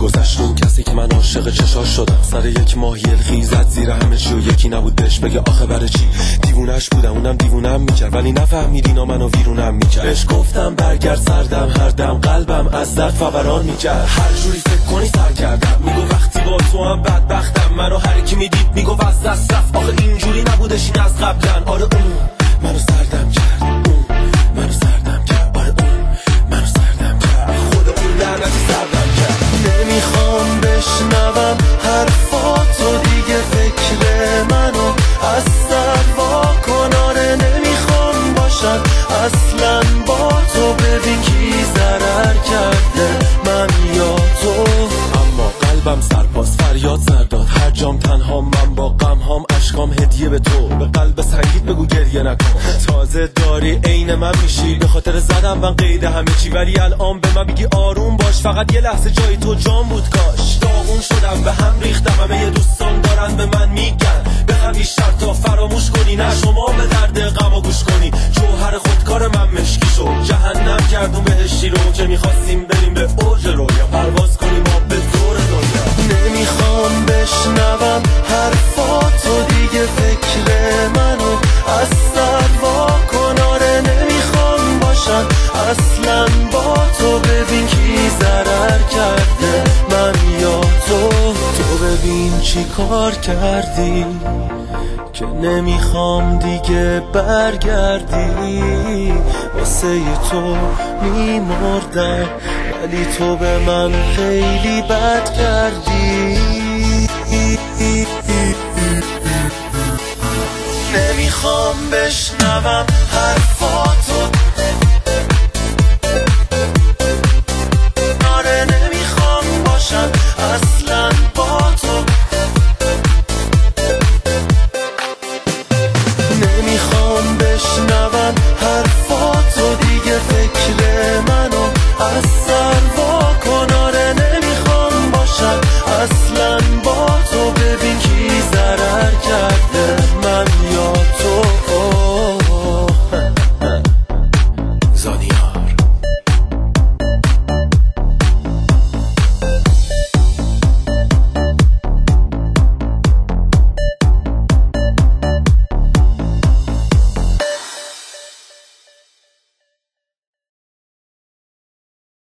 گذشت اون کسی که من عاشق چشاش شدم. سر یک ماه یلخی زد زیر همه چی و یکی نبود بهش بگه آخه برای چی. دیوونش بودم اونم دیوونم میکرد ولی نفهمید اینا منو ویرونم میکرد. بهش گفتم برگرد سردم هر دم قلبم از درد فوران میکرد. هر جوری فکر کنی سر کردم میگو وقتی با تو هم بدبختم. منو هر کی میدید میگو از دست رفت. آخه اینجوری نبودش این از قبلن. آره اون منو سردم کرد، اون منو سردم کرد. آره اون منو سردم کرد. خود اون لعنتی سردم کرد. نمیخوام بشنوم حرفاتو دیگه، فکر منو از سر واکن. آره نمیخوام باشم اصلا با تو. ببین کی ضرر کرده من یا تو. اما قلبم سرپاس فریاد زرداد. هر جام تنها من با غم هام اشکام هدیه به تو. به قلب سنگیت بگو گریه نکن. تازه داری عین من میشی. به خاطر زدم من قید همه چی ولی الان به من بگی آروم باش. فقط یه لحظه جای تو جام بود کاش. داغون شدم به هم ریختم. همه یه دوستان دارن به من میگن بخوام بیشتر تا فراموش کنی. نه شما به درد غم گوش کنی. جوهر خودکار من مشکی شد. جهنم کردون بهشتی رو که میخواستیم بریم به اوج رویا. پرواز کنیم ما به دور دنیا. نمیخوام بشنوم حرفاتو دیگه، فکر منو از سر واکن. آره نمیخوام باشم اصلا با تو. ببین کی ضرر کرده من یا تو. تو ببین چی کار کردی که نمیخوام دیگه برگردی. واسه تو میمردم ولی تو به من خیلی بد کردی. نمیخوام بشنوم حرفاتو